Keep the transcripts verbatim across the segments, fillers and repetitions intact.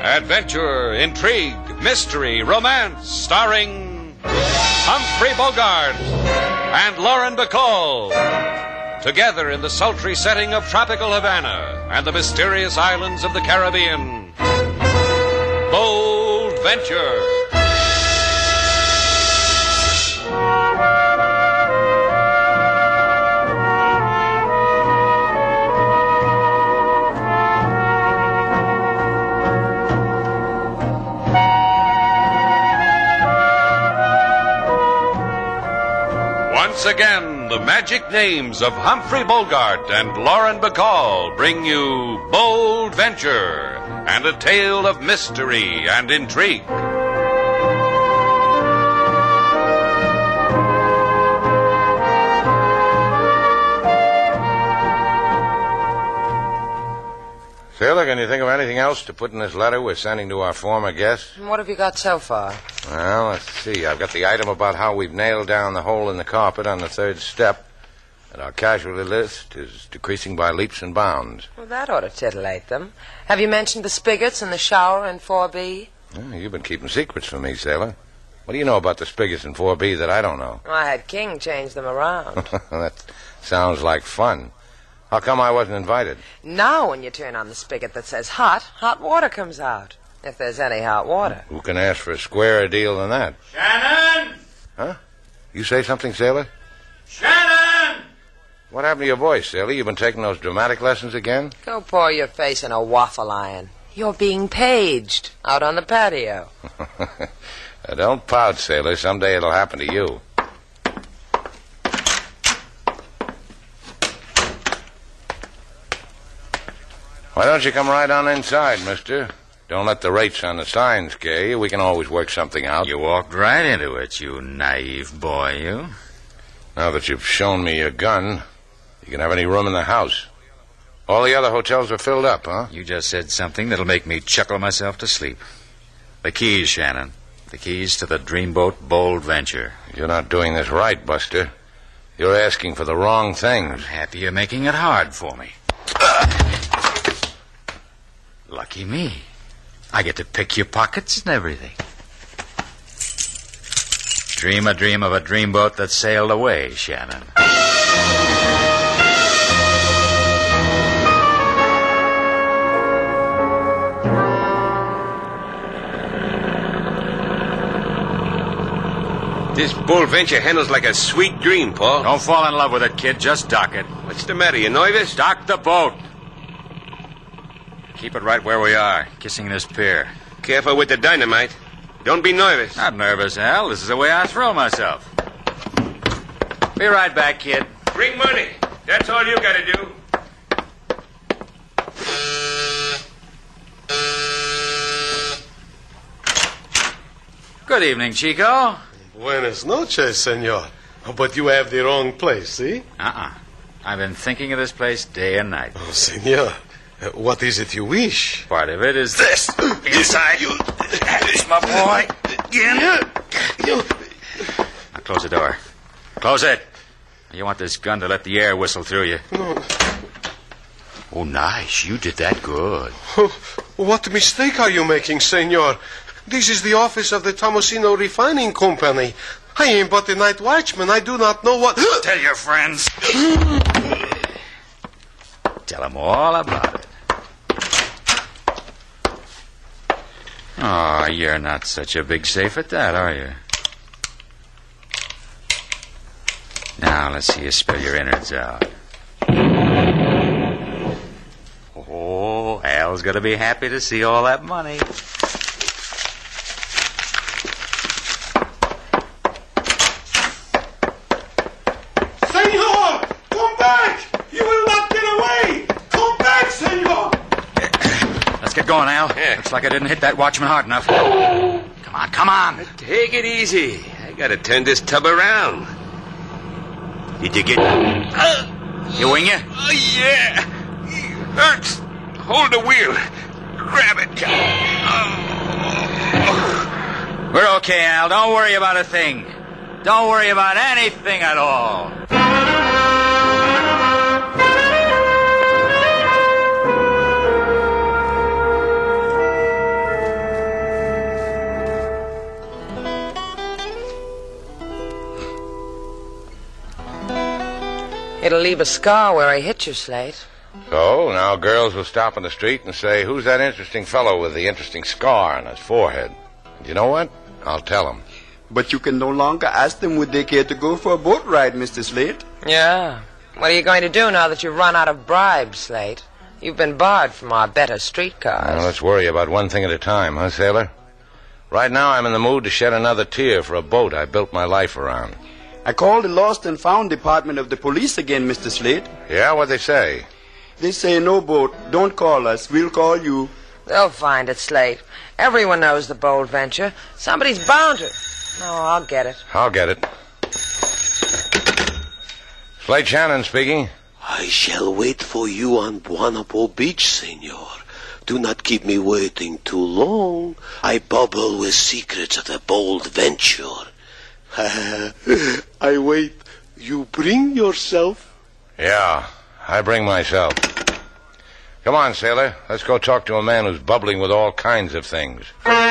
Adventure, intrigue, mystery, romance, starring Humphrey Bogart and Lauren Bacall. Together in the sultry setting of tropical Havana and the mysterious islands of the Caribbean. Bold Venture. Once again, the magic names of Humphrey Bogart and Lauren Bacall bring you Bold Venture and a tale of mystery and intrigue. Sailor, can you think of anything else to put in this letter we're sending to our former guest? What have you got so far? Well, let's see. I've got the item about how we've nailed down the hole in the carpet on the third step, and our casualty list is decreasing by leaps and bounds. Well, that ought to titillate them. Have you mentioned the spigots in the shower in four B? Well, you've been keeping secrets from me, Sailor. What do you know about the spigots in four B that I don't know? Well, I had King change them around. That sounds like fun. How come I wasn't invited? Now when you turn on the spigot that says hot, hot water comes out. If there's any hot water. Who can ask for a squarer deal than that? Shannon! Huh? You say something, Sailor? Shannon! What happened to your voice, Sailor? You've been taking those dramatic lessons again? Go pour your face in a waffle iron. You're being paged out on the patio. Now, don't pout, Sailor. Someday it'll happen to you. Why don't you come right on inside, mister? Don't let the rates on the sign scare you. We can always work something out. You walked right into it, you naive boy, you. Now that you've shown me your gun, you can have any room in the house. All the other hotels are filled up, huh? You just said something that'll make me chuckle myself to sleep. The keys, Shannon. The keys to the dreamboat Bold Venture. You're not doing this right, Buster. You're asking for the wrong things. I'm happy you're making it hard for me. Lucky me. I get to pick your pockets and everything. Dream a dream of a dreamboat that sailed away, Shannon. This Bold Venture handles like a sweet dream, Paul. Don't fall in love with it, kid. Just dock it. What's the matter? You nervous? Dock the boat. Keep it right where we are, kissing this pier. Careful with the dynamite. Don't be nervous. Not nervous, Al. This is the way I throw myself. Be right back, kid. Bring money. That's all you gotta do. Good evening, Chico. Buenas noches, senor. But you have the wrong place, see? Uh-uh. I've been thinking of this place day and night. Oh, senor. Uh, what is it you wish? Part of it is this. Inside. You. This, my boy. Again. You. Now close the door. Close it. You want this gun to let the air whistle through you. No. Oh, nice. You did that good. Oh, what mistake are you making, senor? This is the office of the Tomosino Refining Company. I am but a night watchman. I do not know what... Tell your friends. Tell them all about it. Oh, you're not such a big safe at that, are you? Now, let's see you spill your innards out. Oh, Al's going to be happy to see all that money. Senor! Come back! You will not get away! Come back, senor! Let's get going, Al. Yeah. Looks like I didn't hit that watchman hard enough. Come on, come on. Take it easy. I gotta turn this tub around. Did you get... You wing you? Oh, yeah. Hurts. Hold the wheel. Grab it. Oh. We're okay, Al. Don't worry about a thing. Don't worry about anything at all. It'll leave a scar where I hit you, Slate. So, now girls will stop in the street and say, who's that interesting fellow with the interesting scar on his forehead? And you know what? I'll tell them. But you can no longer ask them would they care to go for a boat ride, Mister Slate. Yeah. What are you going to do now that you've run out of bribes, Slate? You've been barred from our better streetcars. Now, let's worry about one thing at a time, huh, Sailor? Right now, I'm in the mood to shed another tear for a boat I built my life around. I called the Lost and Found Department of the police again, Mister Slate. Yeah, what'd they say? They say no boat. Don't call us. We'll call you. They'll find it, Slate. Everyone knows the Bold Venture. Somebody's bound to. Oh, I'll get it. I'll get it. Slate Shannon speaking. I shall wait for you on Buonapo Beach, senor. Do not keep me waiting too long. I bubble with secrets of the Bold Venture. I wait. You bring yourself? Yeah, I bring myself. Come on, sailor. Let's go talk to a man who's bubbling with all kinds of things.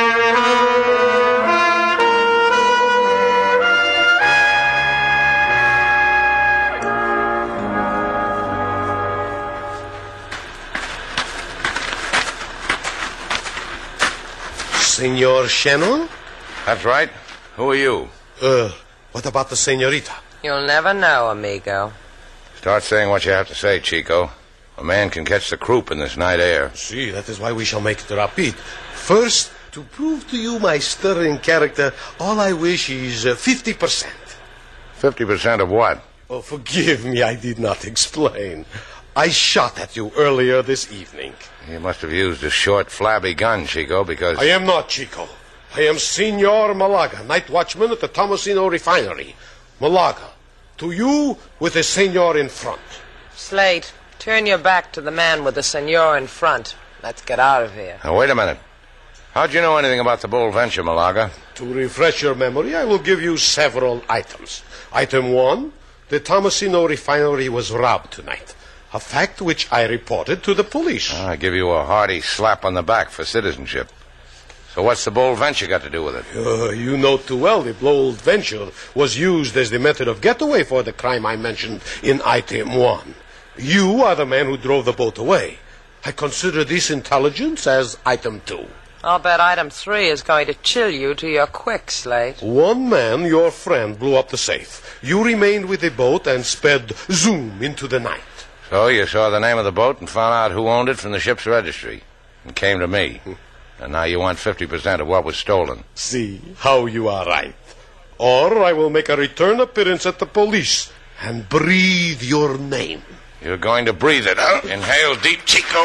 Senor Shannon? That's right. Who are you? Uh, what about the senorita? You'll never know, amigo. Start saying what you have to say, Chico. A man can catch the croup in this night air. See, that is why we shall make it rapid. First, to prove to you my sterling character, all I wish is uh, fifty percent. Fifty percent of what? Oh, forgive me, I did not explain. I shot at you earlier this evening. You must have used a short, flabby gun, Chico, because... I am not Chico. I am Senor Malaga, night watchman at the Tomasino refinery. Malaga, to you with the senor in front. Slate, turn your back to the man with the senor in front. Let's get out of here. Now, wait a minute. How'd you know anything about the Bold Venture, Malaga? To refresh your memory, I will give you several items. Item one, the Tomasino refinery was robbed tonight. A fact which I reported to the police. I give you a hearty slap on the back for citizenship. So what's the Bold Venture got to do with it? Uh, you know too well the Bold Venture was used as the method of getaway for the crime I mentioned in item one. You are the man who drove the boat away. I consider this intelligence as item two. I'll bet item three is going to chill you to your quick, Slate. One man, your friend, blew up the safe. You remained with the boat and sped zoom into the night. So you saw the name of the boat and found out who owned it from the ship's registry and came to me. And now you want fifty percent of what was stolen. See how you are right. Or I will make a return appearance at the police and breathe your name. You're going to breathe it, huh? Inhale deep, Chico.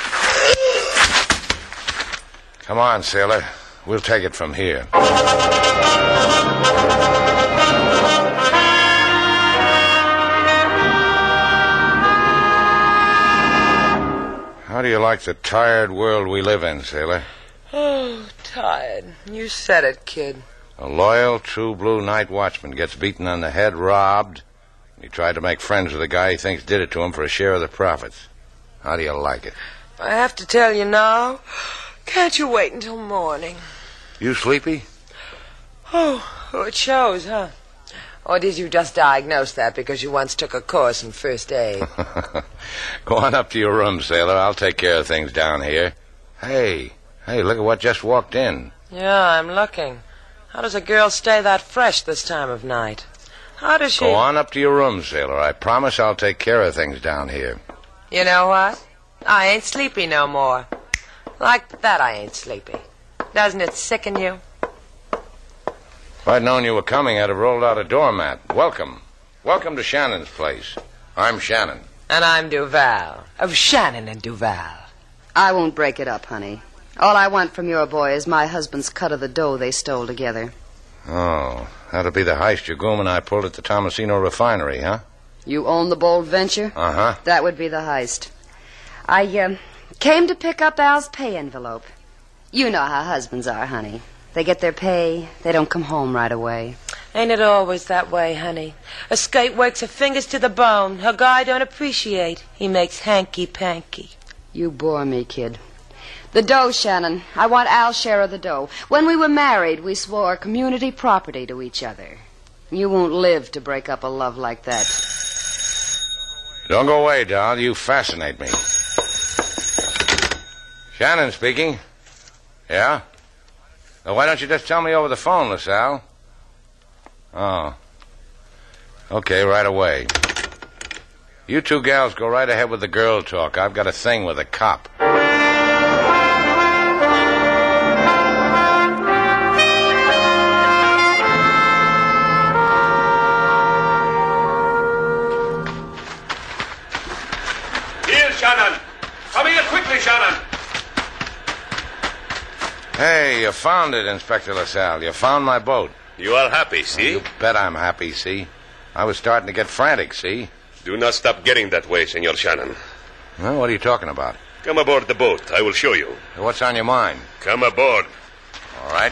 Come on, sailor. We'll take it from here. How do you like the tired world we live in, sailor? Oh, tired. You said it, kid. A loyal, true blue night watchman gets beaten on the head, robbed. He tried to make friends with a guy he thinks did it to him for a share of the profits. How do you like it? I have to tell you now. Can't you wait until morning? You sleepy? Oh, it shows, huh? Or did you just diagnose that because you once took a course in first aid? Go on up to your room, sailor. I'll take care of things down here. Hey, hey, look at what just walked in. Yeah, I'm looking. How does a girl stay that fresh this time of night? How does she... Go on up to your room, sailor. I promise I'll take care of things down here. You know what? I ain't sleepy no more. Like that I ain't sleepy. Doesn't it sicken you? If I'd known you were coming, I'd have rolled out a doormat. Welcome. Welcome to Shannon's place. I'm Shannon. And I'm Duval. Of Shannon and Duval. I won't break it up, honey. All I want from your boy is my husband's cut of the dough they stole together. Oh, that'll be the heist your groom and I pulled at the Tomasino refinery, huh? You own the Bold Venture? Uh-huh. That would be the heist. I, uh, came to pick up Al's pay envelope. You know how husbands are, honey. They get their pay, they don't come home right away. Ain't it always that way, honey? A skate works her fingers to the bone. Her guy don't appreciate. He makes hanky-panky. You bore me, kid. The dough, Shannon. I want Al's share of the dough. When we were married, we swore community property to each other. You won't live to break up a love like that. Don't go away, doll. You fascinate me. Shannon speaking. Yeah? Well, why don't you just tell me over the phone, LaSalle? Oh. Okay, right away. You two gals go right ahead with the girl talk. I've got a thing with a cop. Here, Shannon. Come here quickly, Shannon. Hey, you found it, Inspector LaSalle. You found my boat. You are happy, see? You bet I'm happy, see? I was starting to get frantic, see? Do not stop getting that way, Senor Shannon. Well, what are you talking about? Come aboard the boat. I will show you. What's on your mind? Come aboard. All right.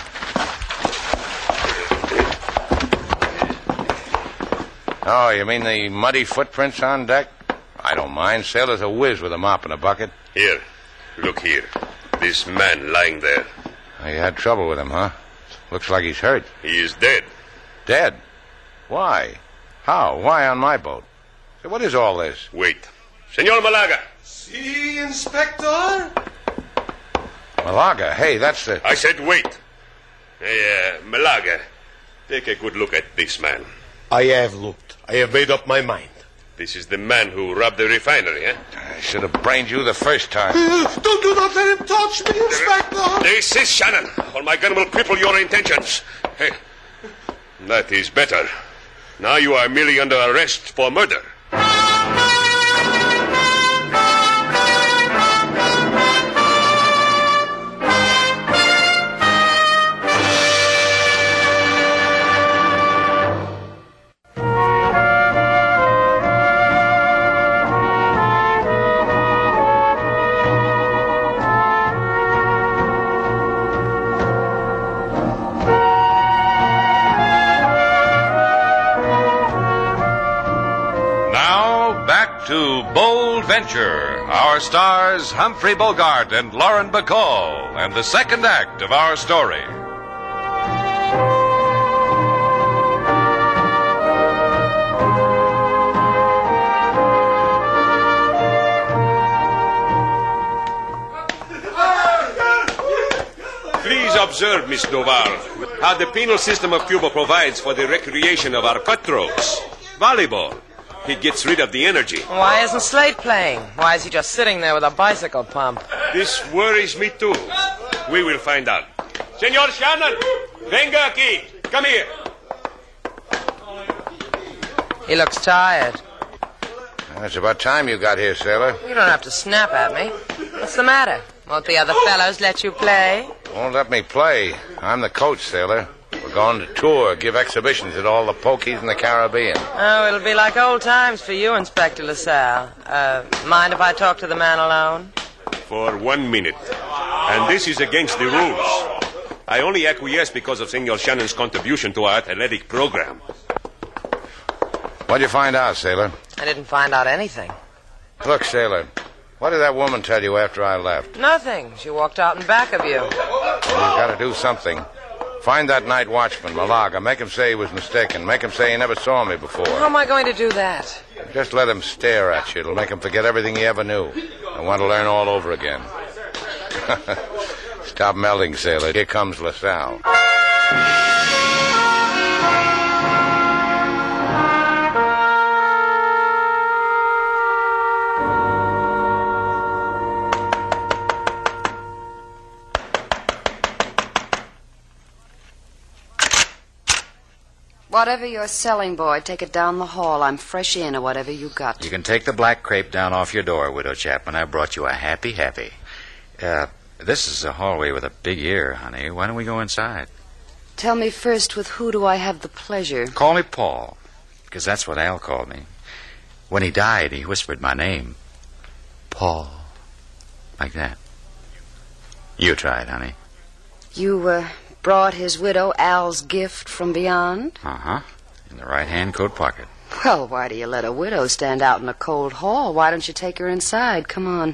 Oh, you mean the muddy footprints on deck? I don't mind. Sailor's a whiz with a mop and a bucket. Here. Look here. This man lying there. Oh, you had trouble with him, huh? Looks like he's hurt. He is dead. Dead? Why? How? Why on my boat? So what is all this? Wait. Senor Malaga. See, Inspector? Malaga? Hey, that's the... I said wait. Hey, uh, Malaga, take a good look at this man. I have looked. I have made up my mind. This is the man who robbed the refinery, eh? I should have brained you the first time. Uh, don't do not let him touch me, Inspector. This is Shannon, or my gun will cripple your intentions. Hey, that is better. Now you are merely under arrest for murder. To Bold Venture, our stars Humphrey Bogart and Lauren Bacall, and the second act of our story. Please observe, Miss Duval, how the penal system of Cuba provides for the recreation of our cutthroats. Volleyball. It gets rid of the energy. Why isn't Slade playing? Why is he just sitting there with a bicycle pump? This worries me, too. We will find out. Senor Shannon, venga aquí. Come here. He looks tired. It's about time you got here, sailor. You don't have to snap at me. What's the matter? Won't the other fellows let you play? Won't let me play. I'm the coach, sailor. We're going to tour, give exhibitions at all the pokies in the Caribbean. Oh, it'll be like old times for you, Inspector LaSalle. Uh, mind if I talk to the man alone? For one minute. And this is against the rules. I only acquiesce because of Senor Shannon's contribution to our athletic program. What'd you find out, sailor? I didn't find out anything. Look, sailor, what did that woman tell you after I left? Nothing. She walked out in back of you. Well, you've got to do something. Find that night watchman, Malaga. Make him say he was mistaken. Make him say he never saw me before. How am I going to do that? Just let him stare at you. It'll make him forget everything he ever knew. I want to learn all over again. Stop melding, sailor. Here comes LaSalle. Whatever you're selling, boy, take it down the hall. I'm fresh in or whatever you got. You can take the black crepe down off your door, Widow Chapman. I brought you a happy, happy. Uh, this is a hallway with a big ear, honey. Why don't we go inside? Tell me first, with who do I have the pleasure? Call me Paul, because that's what Al called me. When he died, he whispered my name. Paul. Like that. You try it, honey. You, uh... brought his widow Al's gift from beyond? Uh-huh. In the right-hand coat pocket. Well, why do you let a widow stand out in a cold hall? Why don't you take her inside? Come on.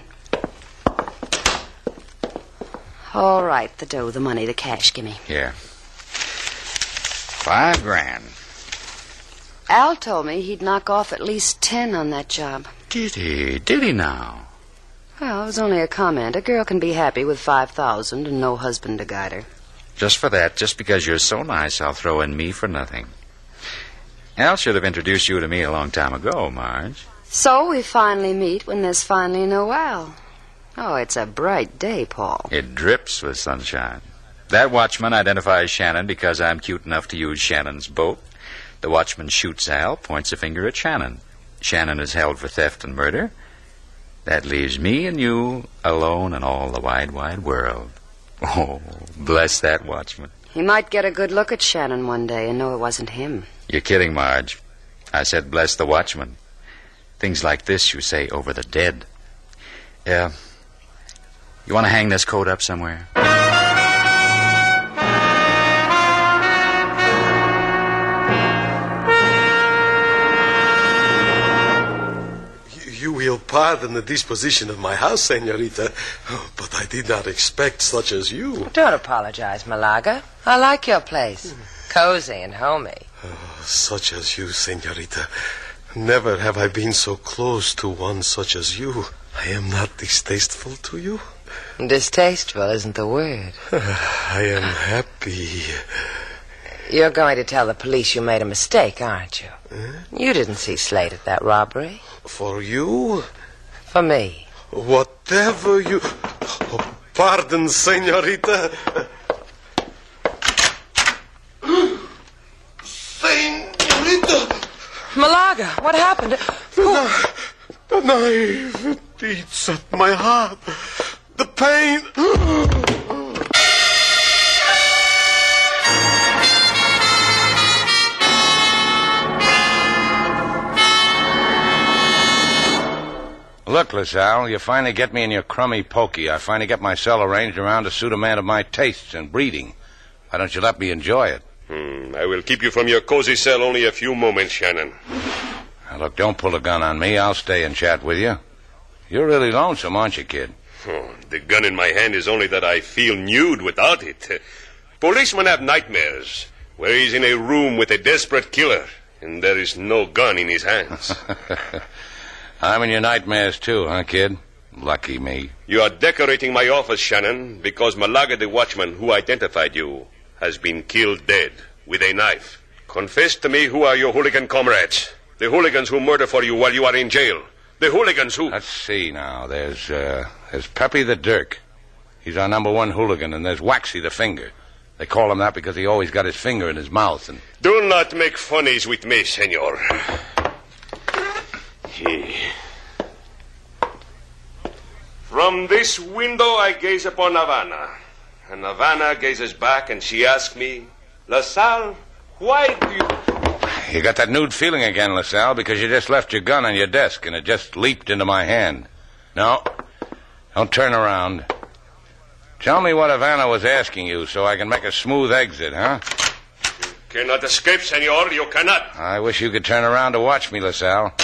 All right, the dough, the money, the cash. Gimme. Here. Five grand. Al told me he'd knock off at least ten on that job. Did he? Did he now? Well, it was only a comment. A girl can be happy with five thousand and no husband to guide her. Just for that, just because you're so nice, I'll throw in me for nothing. Al should have introduced you to me a long time ago, Marge. So we finally meet when there's finally no Al. Oh, it's a bright day, Paul. It drips with sunshine. That watchman identifies Shannon because I'm cute enough to use Shannon's boat. The watchman shoots Al, points a finger at Shannon. Shannon is held for theft and murder. That leaves me and you alone in all the wide, wide world. Oh, bless that watchman. He might get a good look at Shannon one day and know it wasn't him. You're kidding, Marge. I said bless the watchman. Things like this you say over the dead. Yeah. You want to hang this coat up somewhere? You will pardon the disposition of my house, senorita, but I did not expect such as you. Don't apologize, Malaga. I like your place. Cozy and homey. Oh, such as you, senorita. Never have I been so close to one such as you. I am not distasteful to you. Distasteful isn't the word. I am happy. You're going to tell the police you made a mistake, aren't you? Eh? You didn't see Slate at that robbery. For you? For me. Whatever you... Oh, pardon, senorita. Senorita! Malaga, what happened? The, the knife, it eats at my heart. The pain... Look, LaSalle, you finally get me in your crummy pokey. I finally get my cell arranged around to suit a man of my tastes and breeding. Why don't you let me enjoy it? Hmm, I will keep you from your cozy cell only a few moments, Shannon. Now, look, don't pull a gun on me. I'll stay and chat with you. You're really lonesome, aren't you, kid? Oh, the gun in my hand is only that I feel nude without it. Policemen have nightmares where he's in a room with a desperate killer and there is no gun in his hands. I'm in your nightmares, too, huh, kid? Lucky me. You are decorating my office, Shannon, because Malaga, the watchman who identified you, has been killed dead with a knife. Confess to me who are your hooligan comrades. The hooligans who murder for you while you are in jail. The hooligans who... Let's see now. There's, uh, there's Peppy the Dirk. He's our number one hooligan, and there's Waxy the Finger. They call him that because he always got his finger in his mouth and... Do not make funnies with me, senor. From this window I gaze upon Havana, and Havana gazes back and she asks me, LaSalle, why do you... You got that nude feeling again, LaSalle, because you just left your gun on your desk and it just leaped into my hand. No, don't turn around. Tell me what Havana was asking you so I can make a smooth exit, huh? You cannot escape, senor, you cannot. I wish you could turn around to watch me, LaSalle.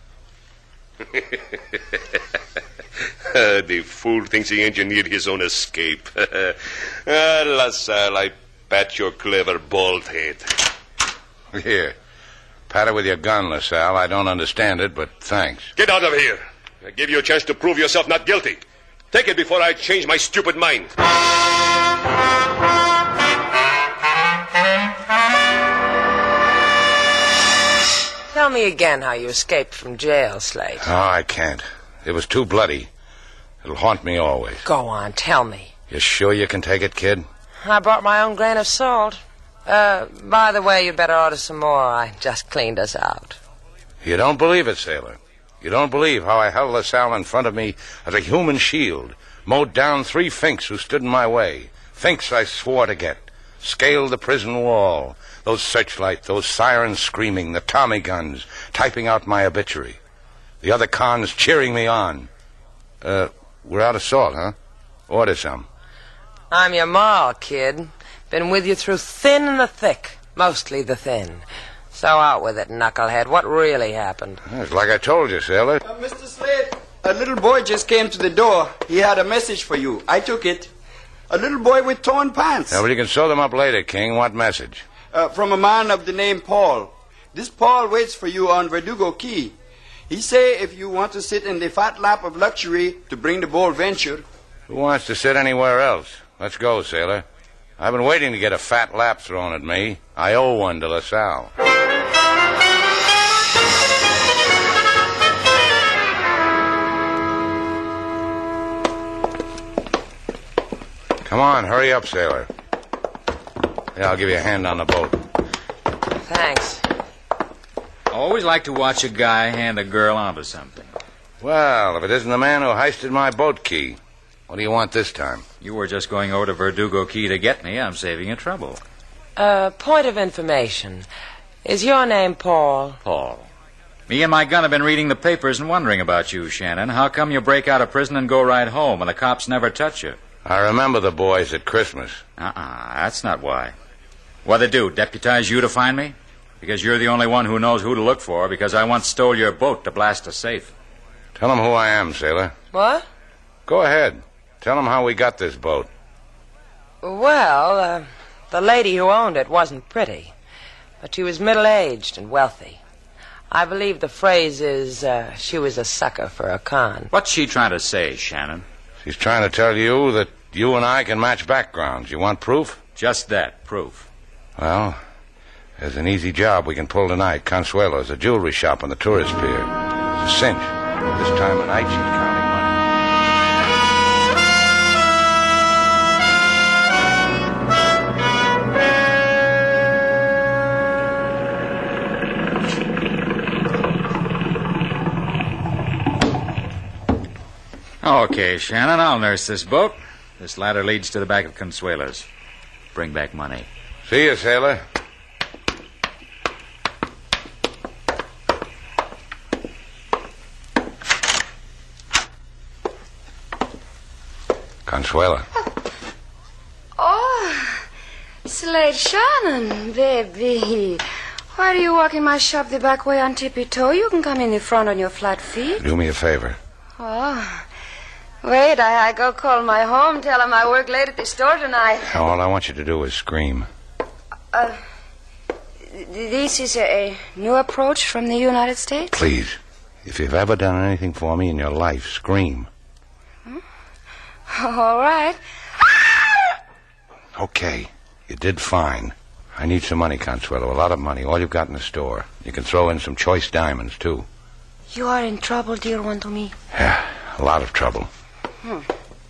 The fool thinks he engineered his own escape. Ah, LaSalle, I pat your clever bald head. Here, pat it with your gun, LaSalle. I don't understand it, but thanks. Get out of here. I give you a chance to prove yourself not guilty. Take it before I change my stupid mind. Tell me again how you escaped from jail, Slate. Oh, I can't. It was too bloody. It'll haunt me always. Go on, tell me. You sure you can take it, kid? I brought my own grain of salt. Uh, by the way, you better order some more. I just cleaned us out. You don't believe it, sailor. You don't believe how I held LaSalle in front of me as a human shield, mowed down three finks who stood in my way. Finks I swore to get. Scaled the prison wall. Those searchlights, those sirens screaming, the Tommy guns, typing out my obituary. The other cons cheering me on. Uh, we're out of salt, huh? Order some. I'm your ma, kid. Been with you through thin and the thick. Mostly the thin. So out with it, knucklehead. What really happened? It's like I told you, sailor. Uh, Mister Slade, a little boy just came to the door. He had a message for you. I took it. A little boy with torn pants. Yeah, but you can sew them up later, King. What message? Uh, from a man of the name Paul. This Paul waits for you on Verdugo Key. He say if you want to sit in the fat lap of luxury to bring the Bold Venture. Who wants to sit anywhere else? Let's go, sailor. I've been waiting to get a fat lap thrown at me. I owe one to LaSalle. Come on, hurry up, sailor. Yeah, I'll give you a hand on the boat. Thanks. I always like to watch a guy hand a girl onto something. Well, if it isn't the man who heisted my boat key, what do you want this time? You were just going over to Verdugo Key to get me. I'm saving you trouble. Uh, point of information. Is your name Paul? Paul. Me and my gun have been reading the papers and wondering about you, Shannon. How come you break out of prison and go right home and the cops never touch you? I remember the boys at Christmas. Uh-uh, that's not why. What'd they do, deputize you to find me? Because you're the only one who knows who to look for, because I once stole your boat to blast a safe. Tell them who I am, sailor. What? Go ahead. Tell them how we got this boat. Well, uh, the lady who owned it wasn't pretty, but she was middle-aged and wealthy. I believe the phrase is, uh, she was a sucker for a con. What's she trying to say, Shannon? She's trying to tell you that you and I can match backgrounds. You want proof? Just that, proof. Well, there's an easy job we can pull tonight. Consuelo's a jewelry shop on the tourist pier. It's a cinch. This time of night, she's counting money. Okay, Shannon, I'll nurse this boat. This ladder leads to the back of Consuelo's. Bring back money. See you, sailor. Consuelo. Oh, Slade Shannon, baby. Why do you walk in my shop the back way on tippy toe? You can come in the front on your flat feet. Do me a favor. Oh, wait, I, I go call my home, tell him I work late at the store tonight. All I want you to do is scream. Uh, this is a, a new approach from the United States? Please, if you've ever done anything for me in your life, scream. Hmm? All right. Okay, you did fine. I need some money, Consuelo, a lot of money, all you've got in the store. You can throw in some choice diamonds, too. You are in trouble, dear one to me. Yeah, a lot of trouble. Hmm.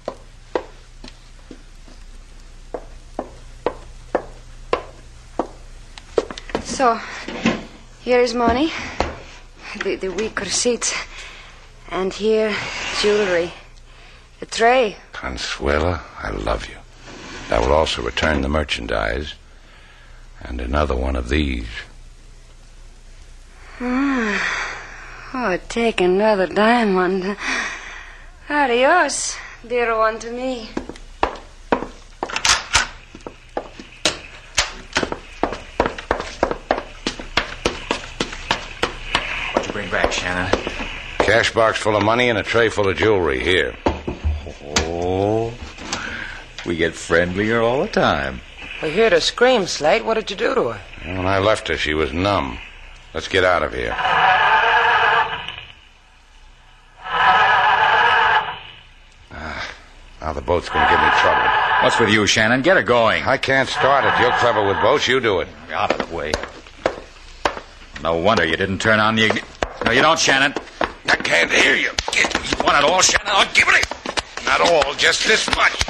So, here is money, the, the week receipts, and here, jewelry, a tray. Consuelo, I love you. I will also return the merchandise and another one of these. Ah. Oh, take another diamond. Adios, dear one to me. What'd you bring back, Shannon? Cash box full of money and a tray full of jewelry. Here. Oh, we get friendlier all the time. We heard her scream, Slate. What did you do to her? When I left her, she was numb. Let's get out of here. Ah, now the boat's going to give me trouble. What's with you, Shannon? Get her going. I can't start it. You're clever with boats. You do it. Out of the way. No wonder you didn't turn on the... No, you don't, Shannon. I can't hear you. You want it all, Shannon? I'll give it. Not all, just this much.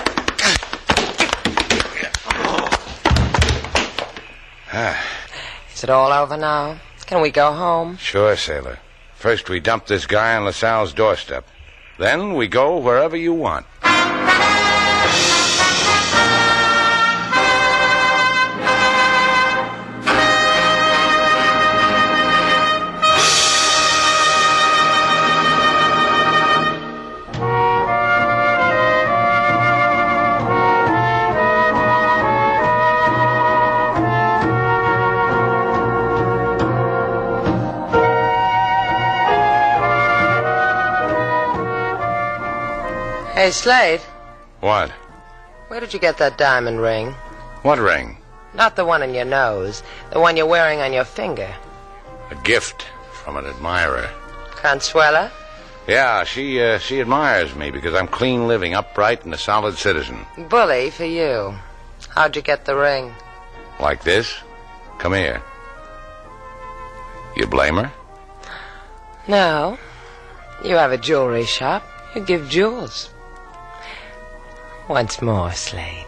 Is it all over now? Can we go home? Sure, sailor. First we dump this guy on LaSalle's doorstep. Then we go wherever you want. Hey, Slade. What? Where did you get that diamond ring? What ring? Not the one in your nose, the one you're wearing on your finger. A gift from an admirer. Consuela? Yeah, she uh, she admires me because I'm clean living, upright, and a solid citizen. Bully for you. How'd you get the ring? Like this? Come here. You blame her? No. You have a jewelry shop. You give jewels. Once more, Slade.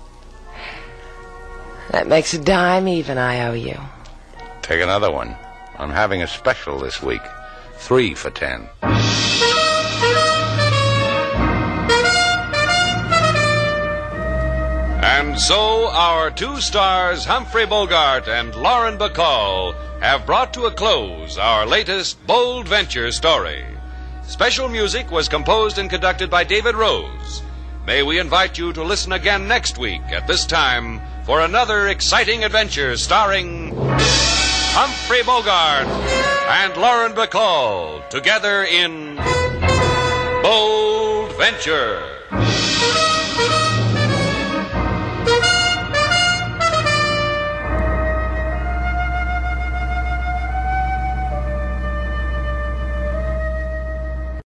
That makes a dime even I owe you. Take another one. I'm having a special this week. Three for ten. And so our two stars, Humphrey Bogart and Lauren Bacall, have brought to a close our latest Bold Venture story. Special music was composed and conducted by David Rose. May we invite you to listen again next week at this time for another exciting adventure starring Humphrey Bogart and Lauren Bacall together in Bold Venture.